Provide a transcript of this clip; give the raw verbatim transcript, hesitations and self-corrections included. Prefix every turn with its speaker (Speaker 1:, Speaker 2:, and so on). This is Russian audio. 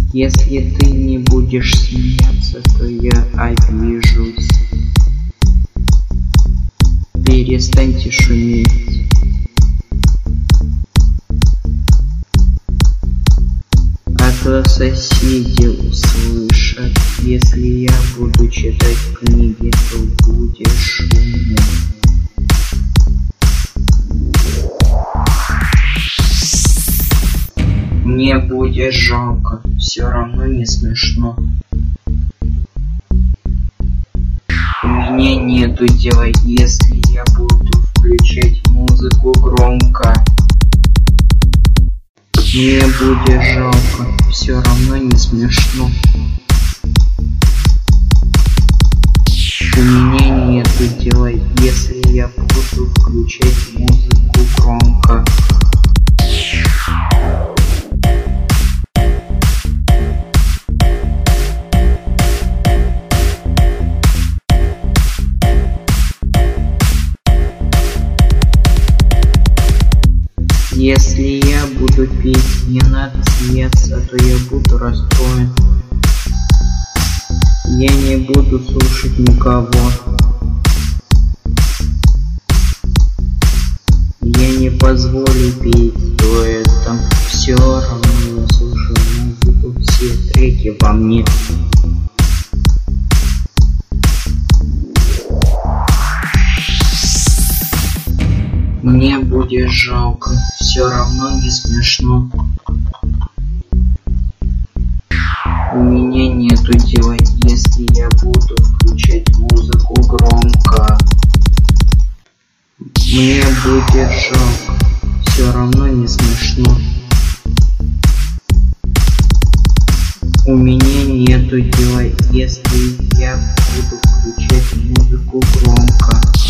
Speaker 1: Если ты не будешь смеяться, то я обижусь. Перестаньте шуметь. А то соседи услышат. Если я буду читать книги, то будешь шуметь. Мне будет жалко, все равно не смешно. У меня нету дела, если я буду включать музыку громко. Мне будет жалко, все равно не смешно. У меня нету дела, если я буду включать музыку громко. Если я буду петь, не надо смеяться, а то я буду расстроен. Я не буду слушать никого. Я не позволю петь дуэтом. Все равно я слушаю музыку, все треки во мне. Мне будет жалко, все равно не смешно. У меня нету дела, если я буду включать музыку громко. Мне будет жалко, все равно не смешно. У меня нету дела, если я буду включать музыку громко.